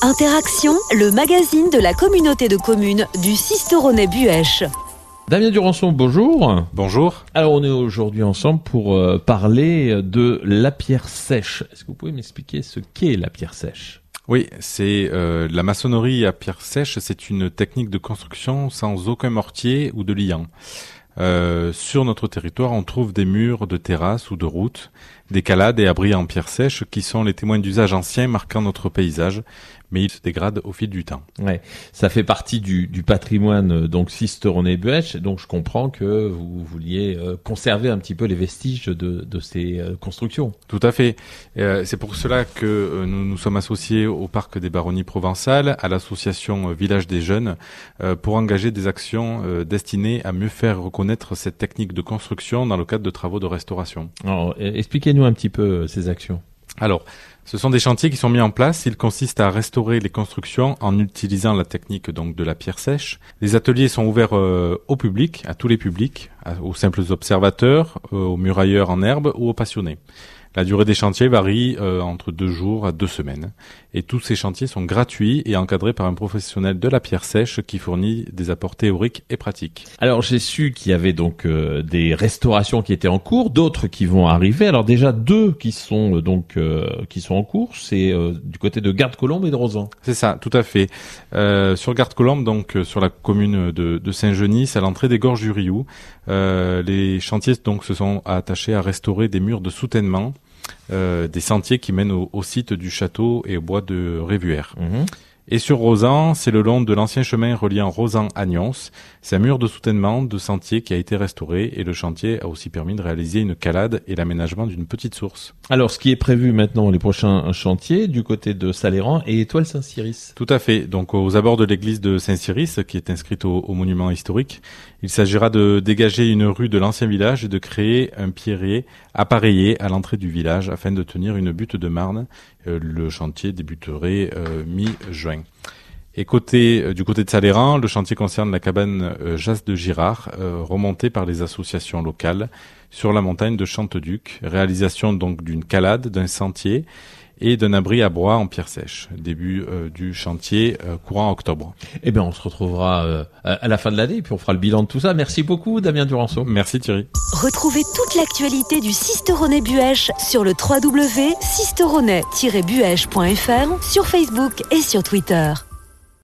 Interaction, le magazine de la communauté de communes du Sisteronnet-Buëch. Damien Durançon, bonjour. Bonjour. Alors on est aujourd'hui ensemble pour parler de la pierre sèche. Est-ce que vous pouvez m'expliquer ce qu'est la pierre sèche ? Oui, c'est la maçonnerie à pierre sèche, c'est une technique de construction sans aucun mortier ou de liant. Sur notre territoire, on trouve des murs de terrasse ou de route, des calades et abris en pierre sèche qui sont les témoins d'usages anciens marquant notre paysage, mais ils se dégradent au fil du temps. Ouais, ça fait partie du patrimoine donc Sisteronnet-Buëch, donc je comprends que vous vouliez conserver un petit peu les vestiges de ces constructions. Tout à fait. C'est pour cela que nous nous sommes associés au Parc des Baronnies provençales, à l'association Village des Jeunes, pour engager des actions destinées à mieux faire reconnaître cette technique de construction dans le cadre de travaux de restauration. Alors, expliquez-nous un petit peu ces actions. Alors, ce sont des chantiers qui sont mis en place. Ils consistent à restaurer les constructions en utilisant la technique donc de la pierre sèche. Les ateliers sont ouverts au public, à tous les publics, aux simples observateurs, aux murailleurs en herbe ou aux passionnés. La durée des chantiers varie entre 2 jours à 2 semaines. Et tous ces chantiers sont gratuits et encadrés par un professionnel de la pierre sèche qui fournit des apports théoriques et pratiques. Alors j'ai su qu'il y avait donc des restaurations qui étaient en cours, d'autres qui vont arriver. Alors déjà 2 qui sont en cours, c'est du côté de Gardes-Colombes et de Rozan. C'est ça, tout à fait. Sur Gardes-Colombes, donc sur la commune de Saint-Genis, à l'entrée des Gorges du Rioux, les chantiers donc se sont attachés à restaurer des murs de soutènement. Des sentiers qui mènent au site du château et au bois de Révuère. Et sur Rozan, c'est le long de l'ancien chemin reliant Rozan à Nyons. C'est un mur de soutènement de sentier qui a été restauré et le chantier a aussi permis de réaliser une calade et l'aménagement d'une petite source. Alors, ce qui est prévu maintenant, les prochains chantiers, du côté de Saléran et Étoile Saint-Cyrus. Tout à fait. Donc, aux abords de l'église de Saint-Cyrus, qui est inscrite au monument historique, il s'agira de dégager une rue de l'ancien village et de créer un pierrier appareillé à l'entrée du village afin de tenir une butte de marne. Le chantier débuterait mi-juin. Et du côté de Saléran, le chantier concerne la cabane Jas de Girard, remontée par les associations locales sur la montagne de Chanteduc. Réalisation donc d'une calade, d'un sentier et d'un abri à bois en pierre sèche. Début du chantier courant octobre. Eh bien, on se retrouvera à la fin de l'année et puis on fera le bilan de tout ça. Merci beaucoup, Damien Durançon. Merci Thierry. Retrouvez toute l'actualité du Sisteronnet-Buëch sur le www.sisteronnet-buech.fr, sur Facebook et sur Twitter.